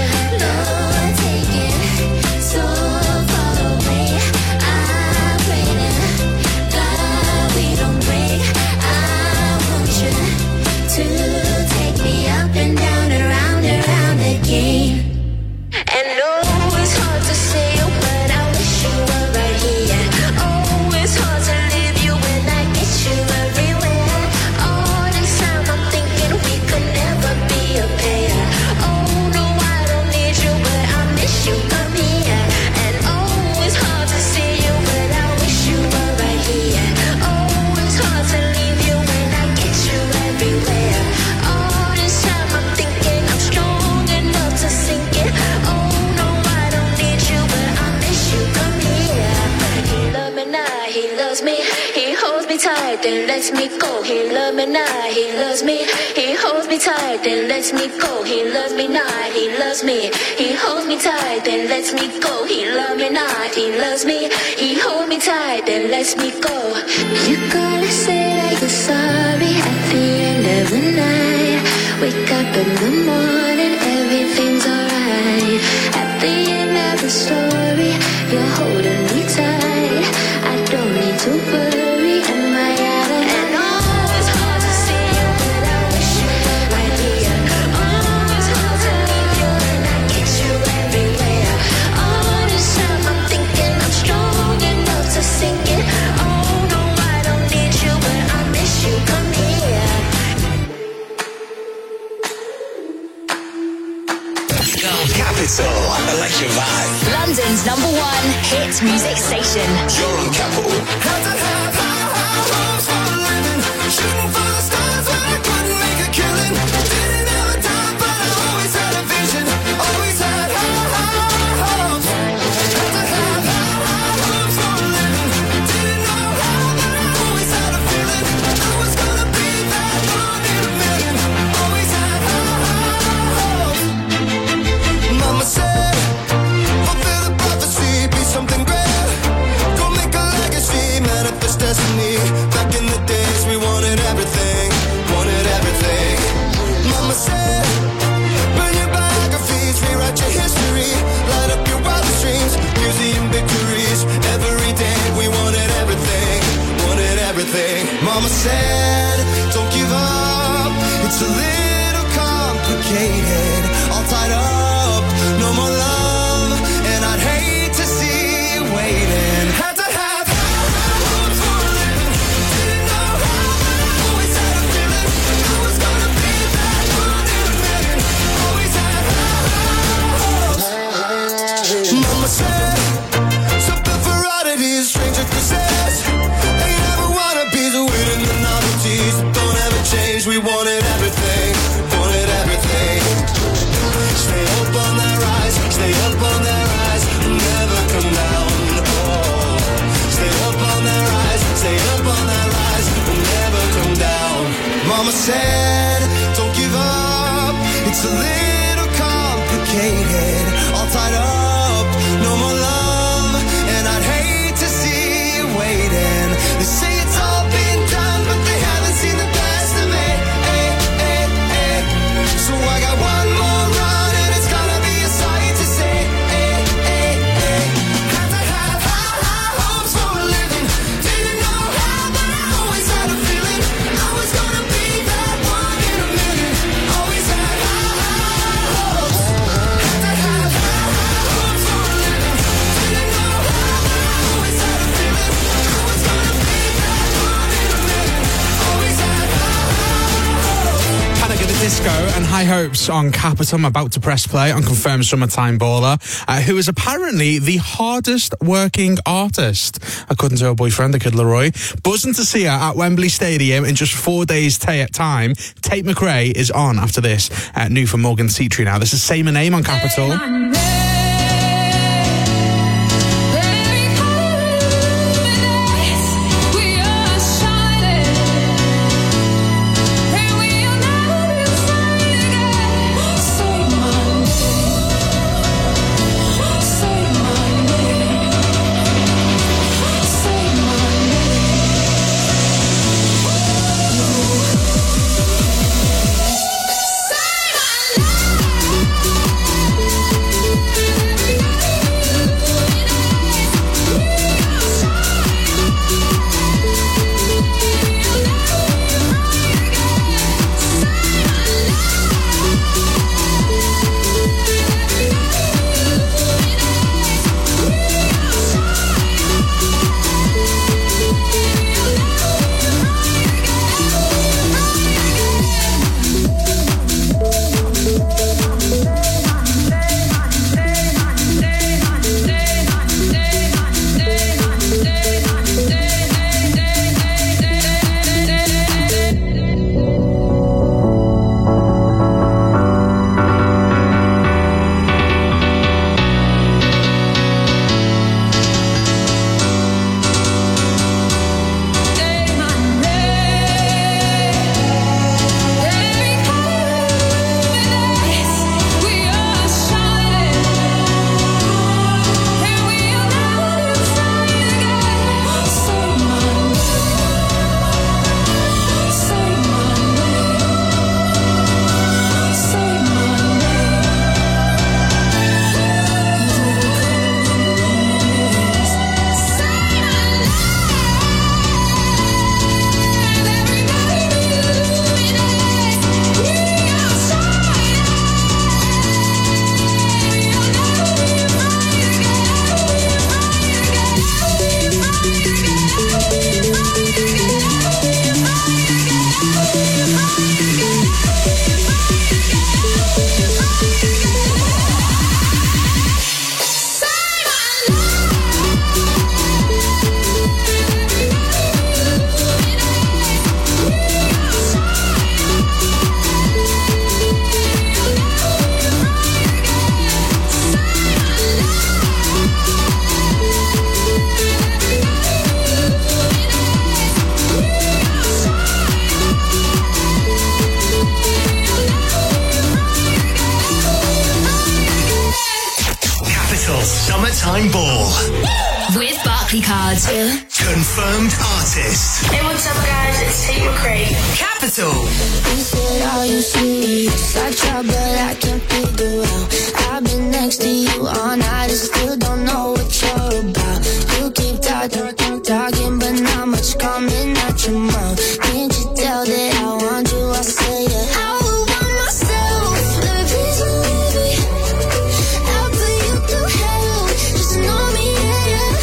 Lord, take it so far away. I'm praying, God, we don't break. I want you to take me up and down, around again. And oh, it's hard to say, but I wish you were right here. Oh, it's hard to leave you when I get you everywhere. All this time I'm thinking we could never be a pair. Oh, no, I don't need you, but I miss you. Come here. And oh, it's hard to see you, but I wish you were right here. Oh, it's hard to leave you when I get you everywhere. All this time I'm thinking I'm strong enough to sink it. Oh, no, I don't need you, but I miss you. Come here. He love me now, he loves me. He holds me tight, then lets me go. He love me now, he loves me. He holds me tight, then lets me go. He loves me now, he loves me. He holds me tight, then lets me go. He love me now, he loves me. He holds me tight, then lets me go. You gotta say that you're sorry at the end of the night. Wake up in the morning, everything's alright. At the end of the story, you're holding me tight. I don't need to worry, am I out of and oh, it's hard to see you, but I wish you were right here. Oh, it's hard to leave you when I get you everywhere. All this time I'm thinking I'm strong enough to sink it. Oh, no, I don't need you, but I miss you. Come here. Capital, I like your vibe. London's number 1 hit music station. You're on Capital. Mama said, fulfill the prophecy, be something great. Go make a legacy, manifest destiny. Back in the days we wanted everything, wanted everything. Mama said, burn your biographies, rewrite your history, light up your wildest dreams, museum victories. Every day we wanted everything, wanted everything. Mama said, don't give up, it's a little complicated, all tied up, no more love, and I'd hate to see you waiting. Had to have hopes for a living, didn't know how the novelties that don't ever change. We wanted everything, wanted everything. Stay up on that rise, stay up on that rise, and never come down. Oh, stay up on that rise, stay up on that rise, and never come down. Mama said, don't give up, it's a little complicated, all tied up, no more love, and I'd hate to see you waiting. They say it's all been done, but they haven't seen the best of me. So I got one more run, and it's gonna be a sight to see. Had to have high hopes for a living. Didn't know how, but I always had a feeling I was gonna be that one in a million. Always had high hopes. Had to have high hopes for a living. Didn't know how, but I always had a feeling I was gonna be that one in a million. Always had high hopes. Panic at the Disco and High Hopes on Capital. I'm about to press play on Confirmed Summertime Baller, who is apparently the hardest working artist, according to her boyfriend, the Kid Leroy. Buzzing to see her at Wembley Stadium in just 4 days' time. Tate McRae is on after this. New from Morgan Seatree now. This is Say My Name on Capital. Summertime Ball. With Barclaycard. Confirmed artist. Hey, what's up, guys? It's Tate McRae. Capital. You said all you see, I try, but I can't figure out. I've been next to you all night and still don't know what you're about. You keep talking, but not much coming out your mouth. Can't you tell that I want you? I say it. I would want myself. Baby, please believe me. I'll put you through hell. Just know me, yeah.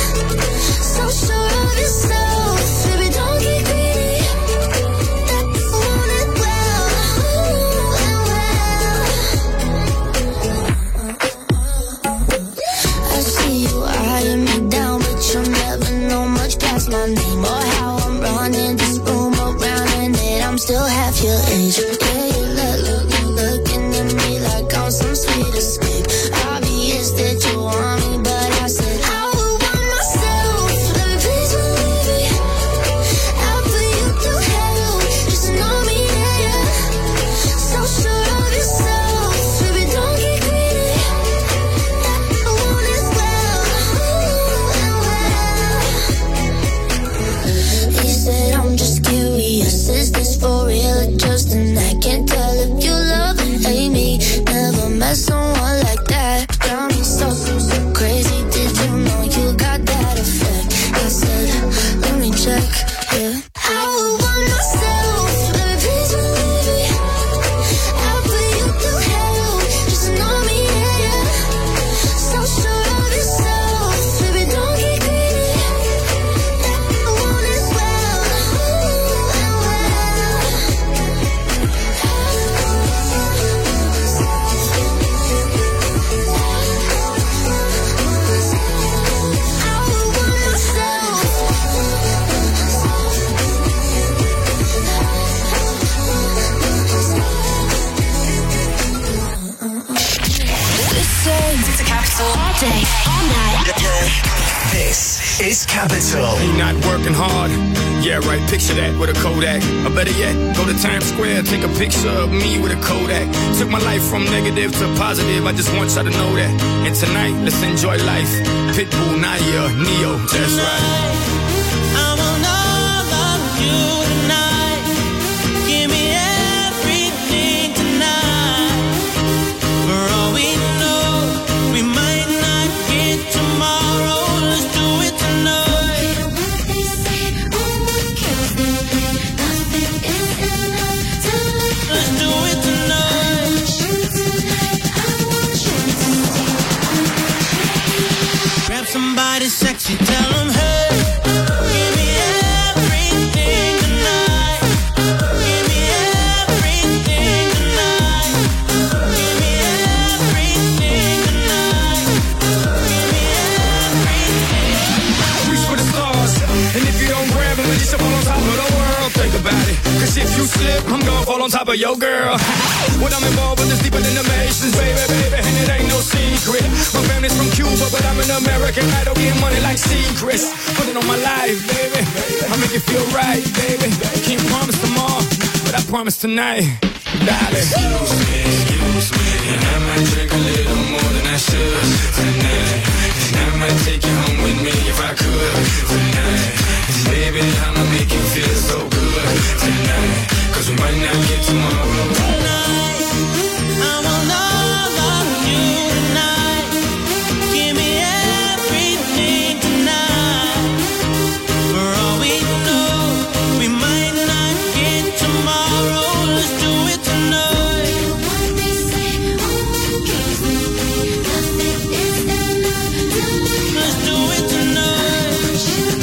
So sure of yourself. Baby, don't get greedy. I want it well. I see you eyeing me down, but you'll never know much past still half your age. Yeah, you looking at me like I'm some sweet escape. Obvious that you want me, but I said I would want myself. Baby, please believe me. I'll put you through hell. Just know me, yeah. So sure of yourself. Baby, don't get greedy. I want as well. He said I'm just curious. Is this for real or just an act? Can't tell if you love and hate me. Never met someone like that. Got me so crazy. Did you know you got that effect? I said, let me check. Yeah. I would want myself. Baby, please believe me. I'll put you through hell. Just know me, yeah. So sure of yourself. Baby, don't get greedy. I want as well. Listen to Capital all day, all night. This is Capital. He not working hard. Yeah, right, picture that with a Kodak. Or better yet, go to Times Square, take a picture of me with a Kodak. Took my life from negative to positive, I just want y'all to know that. And tonight, let's enjoy life. Pitbull, Nadia, Neo, that's right. I want all of you tonight. Give me everything tonight. For all we know, we might not get tomorrow. Let's do it tonight. Let's do it tonight. Grab somebody sexy, tell them, hey, give me everything tonight. Give me everything tonight. Give me everything tonight. Give me everything. Reach for the stars, and if you don't grab them, at least fall on top of the world. Think about it, cause if you slip, I'm gonna fall on top of your girl. What I'm involved with is deeper than the Masons, baby, and it ain't no secret. My family's from Cuba, but I'm an American idol, getting money like secrets. Put it on my life, baby, I make it feel right, baby. Can't promise tomorrow, but I promise tonight, darling. Excuse me, and I might drink a little more than I should tonight. And I might take you home with me if I could tonight. And baby, I'ma make you feel so good tonight. Cause we might not get tomorrow. Tonight, I want all of you tonight. Give me everything tonight. For all we know, we might not get tomorrow. Let's do it tonight. Let's do it tonight.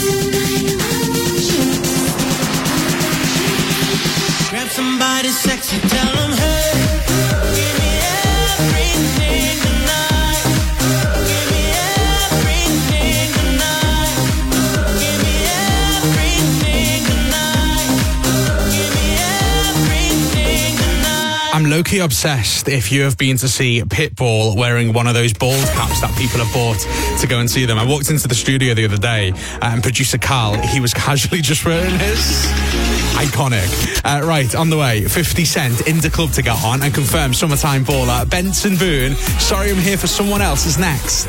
Grab somebody sexy, tell them, hey, give me everything tonight. Give me everything tonight. Give me everything tonight. Give me everything tonight. I'm low-key obsessed if you have been to see Pitbull wearing one of those bald caps that people have bought to go and see them. I walked into the studio the other day and producer Carl, he was casually just wearing his. Iconic. Right, on the way, 50 Cent in the club to get on and confirm summertime baller Benson Boone. Sorry I'm here for someone else is next.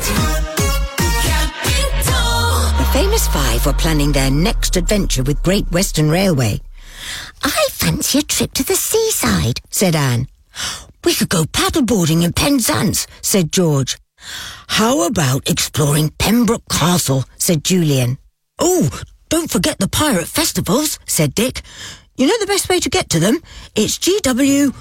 The Famous Five were planning their next adventure with Great Western Railway. I fancy a trip to the seaside, said Anne. We could go paddleboarding in Penzance, said George. How about exploring Pembroke Castle, said Julian. Oh, don't forget the pirate festivals, said Dick. You know the best way to get to them? It's GWR.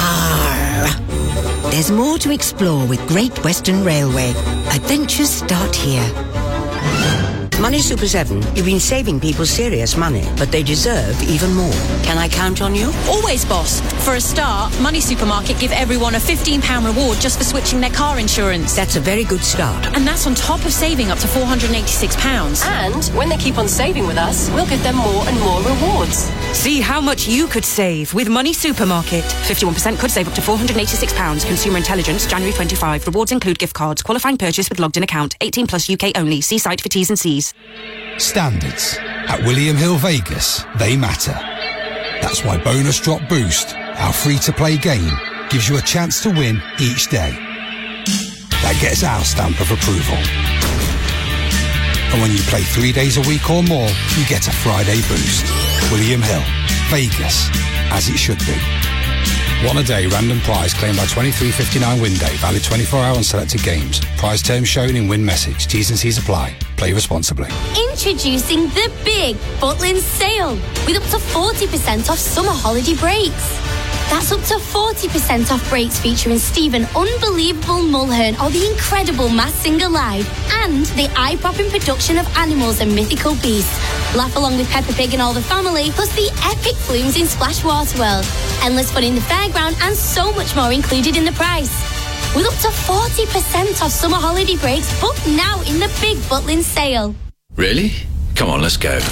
There's more to explore with Great Western Railway. Adventures start here. Money Super 7, you've been saving people serious money, but they deserve even more. Can I count on you? Always, boss. For a start, Money Supermarket give everyone a £15 reward just for switching their car insurance. That's a very good start. And that's on top of saving up to £486. And when they keep on saving with us, we'll give them more and more rewards. See how much you could save with Money Supermarket. 51% could save up to £486. Consumer Intelligence, January 25. Rewards include gift cards. Qualifying purchase with logged in account. 18 plus UK only. See site for T's and C's. Standards. At William Hill Vegas, they matter. That's why Bonus Drop Boost, our free-to-play game, gives you a chance to win each day. That gets our stamp of approval. And when you play 3 days a week or more, you get a Friday boost. William Hill, Vegas, as it should be. One a day, random prize claimed by 23.59 win day, valid 24 hour on selected games. Prize terms shown in win message. T's and C's apply. Play responsibly. Introducing the big Butlins sale with up to 40% off summer holiday breaks. That's up to 40% off breaks featuring Stephen Unbelievable Mulhern or the incredible Masked Singer Live and the eye-popping production of animals and mythical beasts. Laugh along with Peppa Pig and all the family, plus the epic flumes in Splash Water World. Endless fun in the fairground and so much more included in the price. With up to 40% off summer holiday breaks, book now in the big Butlins sale. Really? Come on, let's go.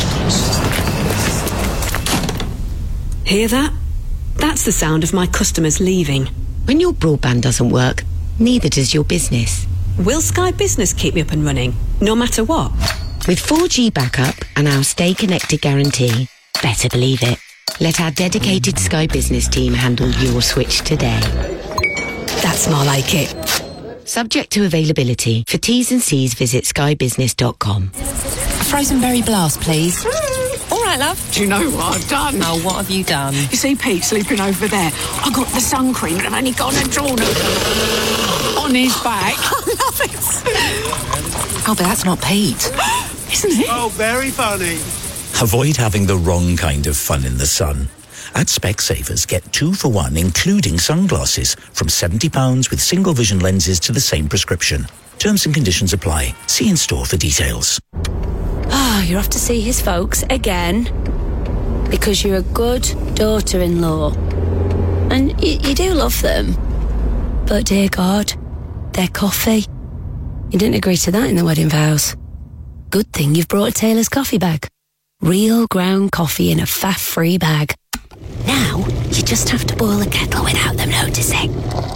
Hear that? That's the sound of my customers leaving. When your broadband doesn't work, neither does your business. Will Sky Business keep me up and running, no matter what? With 4G backup and our Stay Connected guarantee, better believe it. Let our dedicated Sky Business team handle your switch today. That's more like it. Subject to availability. For T's and C's, visit skybusiness.com. A frozen berry blast, please. All right, love. Do you know what I've done? Oh, what have you done? You see Pete sleeping over there? I got the sun cream and I've only gone and drawn it on his back. I love it. Oh, but that's not Pete. Isn't it? Oh, very funny. Avoid having the wrong kind of fun in the sun. At Specsavers, get 2 for 1, including sunglasses, from £70 with single vision lenses to the same prescription. Terms and conditions apply. See in store for details. Ah, you're off to see his folks again because you're a good daughter-in-law. And you do love them. But dear God, their coffee. You didn't agree to that in the wedding vows. Good thing you've brought a Taylor's coffee bag. Real ground coffee in a faff-free bag. Now, you just have to boil the kettle without them noticing.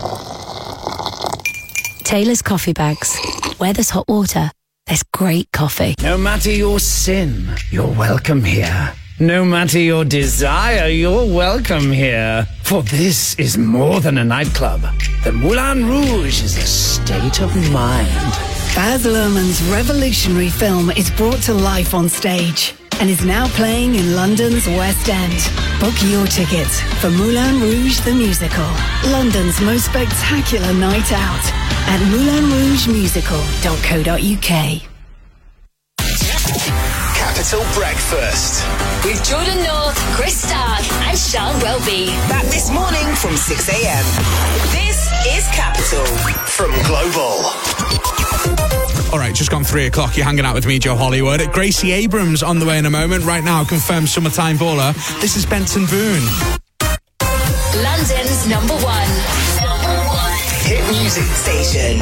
Taylor's coffee bags. Where there's hot water, there's great coffee. No matter your sin, you're welcome here. No matter your desire, you're welcome here. For this is more than a nightclub. The Moulin Rouge is a state of mind. Baz Luhrmann's revolutionary film is brought to life on stage and is now playing in London's West End. Book your tickets for Moulin Rouge the Musical, London's most spectacular night out at moulinrougemusical.co.uk. Capital Breakfast with Jordan North, Chris Stark and Charles Welby. Back this morning from 6 a.m. This is Capital from Global. All right, just gone 3 o'clock. You're hanging out with me, Joe Hollywood. Gracie Abrams on the way in a moment. Right now, confirmed summertime baller. This is Benson Boone. London's number one hit music station.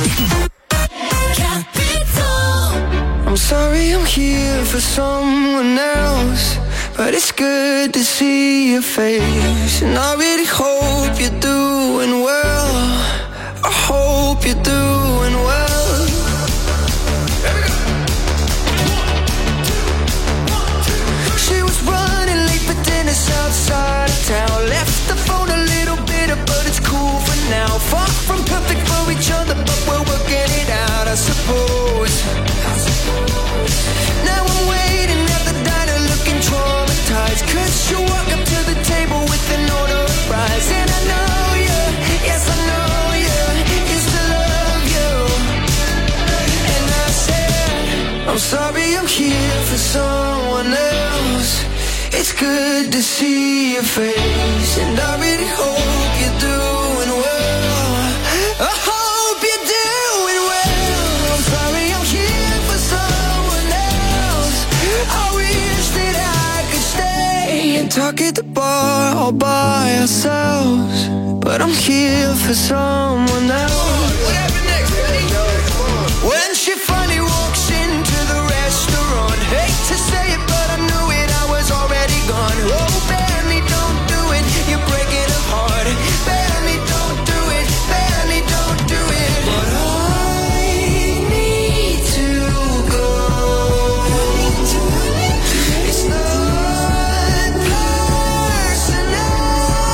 I'm sorry I'm here for someone else, but it's good to see your face. And I really hope you're doing well. I hope you're doing well. She was running late for dinner outside of town. Left the phone a little bitter, but it's cool for now. Far from perfect for each other, but we're working it out, I suppose. Now I'm waiting at the diner looking traumatized, 'cause you walk up to the table with an order of fries. And I know you, yes I know you, used to love you. And I said, I'm sorry I'm here for someone else. It's good to see your face, and I really hope you're doing well. I hope you're doing well. I'm sorry I'm here for someone talk at the bar all by ourselves, but I'm here for someone else. Whatever next, ready? When she finally walks into the restaurant, hate to say it, but I knew it, I was already gone. Oh, Benny, don't do it, you're breaking her heart. Benny, don't do it, Benny, don't do it. But I need to go. It's not personal.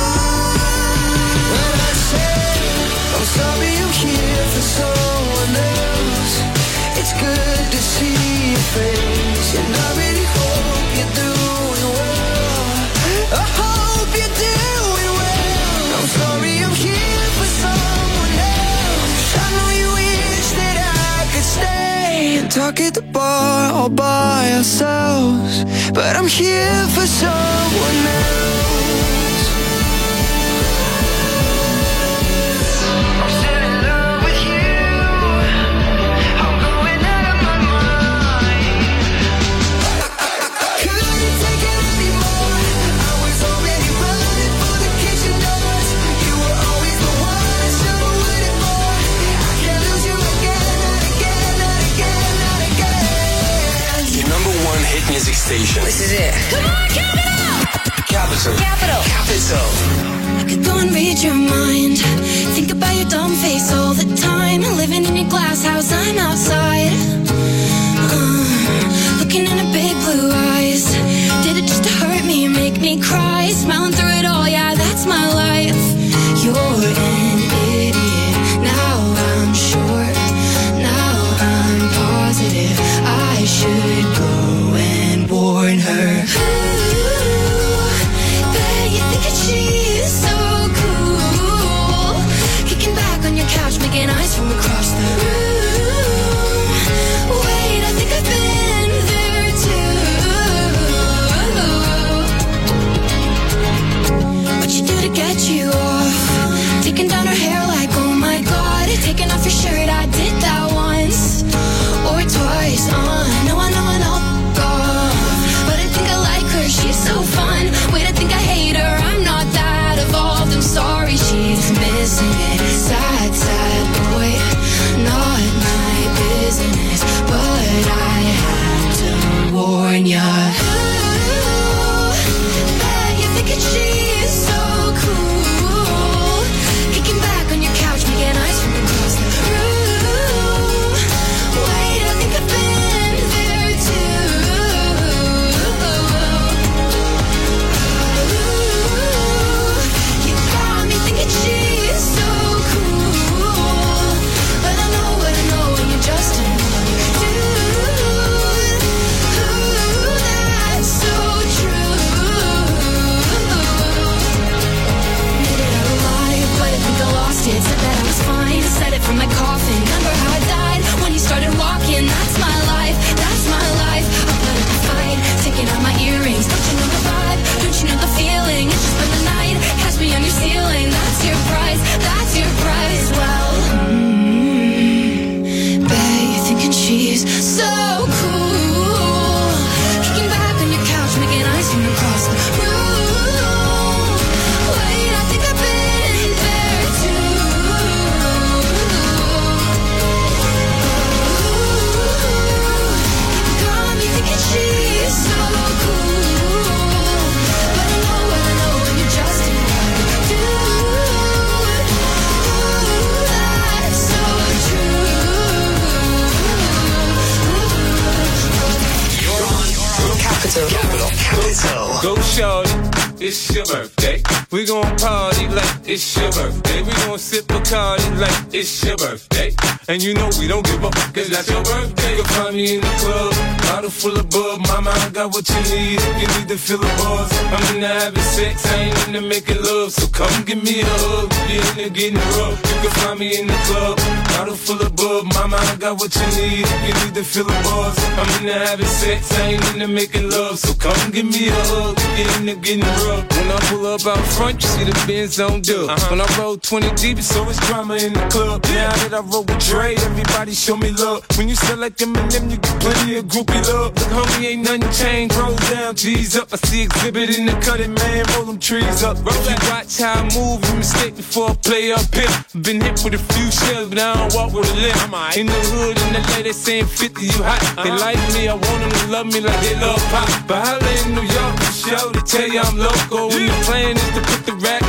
When I say I'm sorry, I'm here for someone else. It's good to see your face, and I really hope you're doing well. I hope you're doing well. I'm sorry, I'm here for someone else. I know you wish that I could stay and talk at the bar all by ourselves, but I'm here for someone else. I'm still in love with you. I'm going out of my mind. Couldn't take it anymore. I was already running for the kitchen doors. You were always the one I should have waited for. I can't lose you again, not again, not again, not again. Your number one hit music station. This is it. Come on, count it out! Capital. Capital. Capital. I could go and read your mind. Think about your dumb face all the time. Living in your glass house, I'm outside. Looking in her big blue eyes. Did it just to hurt me, make me cry? Smiling through it all, yeah, that's my life. You're an idiot. Now I'm sure. Now I'm positive. I should go and warn her. Bet you think that she's so cool. Kicking back on your couch, making eyes from across the room. Wait, I think I've been there too. What you do to get you off? Taking down her hair like, oh my god. Taking off your shirt, I did that once or twice. I know I'll go. But I think I like her, she's so fun. Wait, I think I hate her, I'm not that evolved. I'm sorry, she's missing it. Sad, sad boy, not my business. But I had to warn ya. Bet you think that she's so cool. Kicking back on your couch, making eyes from across the room. Wait, I think I've been there too. You got me thinking she's so cool. But I know what I know, and you're just another dude. That's so true. Made it out alive, but I think I lost it. Said that I was fine, said it from my coffin. Remember how I died when you started walking? That's my life, that's my life. I'll put up a fight, taking out my earrings. Don't you know the vibe? Don't you know the feeling? It's just for the night, catch me on your ceiling. That's your price, that's your price. Well, bet you're thinking she's so cool. Kicking back on your couch, making eyes from across the room. Wait, I think I've been there too. Got me thinking she's so cool. But I know what I know, and you're just another dude. That's so true. Capital. Go shorty, it's your birthday. We gon' party like it's your birthday. We gon' sip Bacardi like it's your birthday. And you know we don't give up, cause that's your birthday. You'll find me in the club, bottle full of bub. Mama, I got what you need if you need to feel the buzz. I'm into having sex, I ain't into making love. So come give me a hug, you're into getting rough. You can find me in the club, bottle full of bub. Mama, I got what you need if you need to fill the bars. I'm into having sex, I ain't into making love. So come give me a hug, get into getting rough. When I pull up out front, you see the Benz on dub. When I roll 20 deep, it's always drama in the club. Now that I roll with Dre, everybody show me love. When you sell like Eminem, you get plenty of groupie love. Look, homie, ain't nothing changed. Roll down, G's up. I see exhibit in the cutting, man. Roll them trees up. Roll that. Watch how I move, you mistake before I play up here. Been hit with a few shells, but I don't walk with a limp. In the hood, in the lady saying 50, you hot. They like me, I want them to love me like they love pop. But holla in New York, for show to tell you I'm local. And the plan is to put the rap